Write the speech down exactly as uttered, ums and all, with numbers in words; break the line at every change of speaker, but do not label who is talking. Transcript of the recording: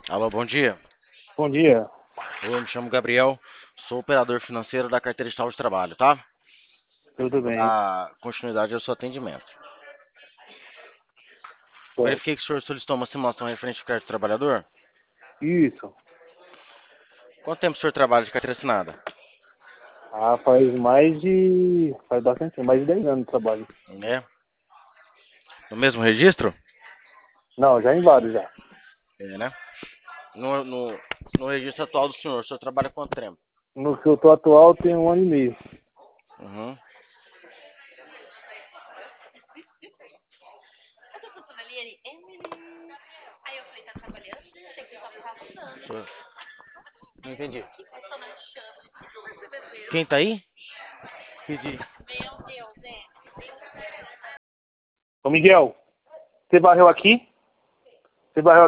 Alô, bom dia.
Bom dia.
Eu me chamo Gabriel, sou operador financeiro da carteira de de trabalho, tá?
Tudo
Vou
bem.
dar continuidade ao seu atendimento.
Certo.
Verifiquei que o senhor solicitou uma simulação referente ao crédito do trabalhador.
Isso.
Quanto tempo o senhor trabalha de carteira assinada?
Ah, faz mais de. Faz bastante tempo, mais de dez anos de trabalho.
É? No mesmo registro?
Não, já em vários já.
É, né? No, no, no registro atual do senhor, o senhor trabalha quanto tempo?
No que eu tô atual tem um ano e meio.
Uhum. Senhor- Não entendi. Quem tá aí? Pedi.
Ô Miguel, você varreu aqui? Você varreu